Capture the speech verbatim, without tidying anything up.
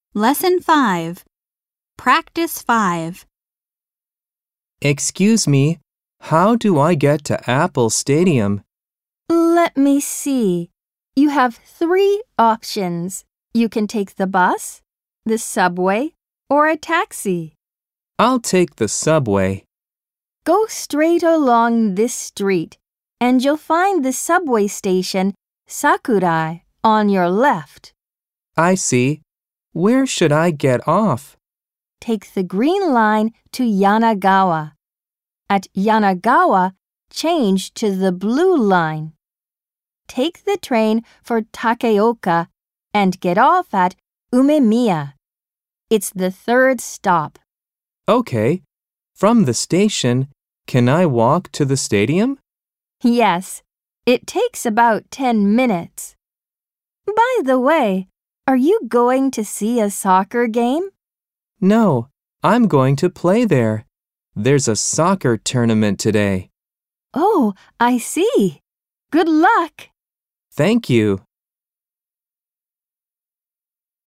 Lesson five. Practice five. Excuse me, how do I get to Apple Stadium? Let me see. You have three options. You can take the bus, the subway, or a taxi. I'll take the subway. Go straight along this street, and you'll find the subway station, Sakurai, on your left. I see. Where should I get off? Take the green line to Yanagawa. At Yanagawa, change to the blue line. Take the train for Takeoka and get off at Umemiya. It's the third stop. Okay. From the station, can I walk to the stadium? Yes, it takes about ten minutes. By the way, are you going to see a soccer game? No, I'm going to play there. There's a soccer tournament today. Oh, I see. Good luck. Thank you.